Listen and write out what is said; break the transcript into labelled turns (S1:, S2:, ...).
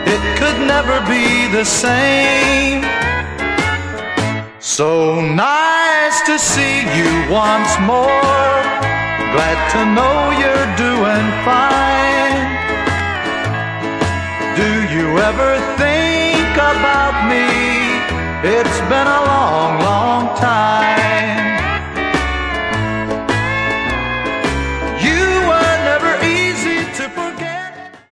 S1: it could never be the same. So nice to see you once more. Glad to know you're doing fine. Do you ever think about me? It's been a long, long time.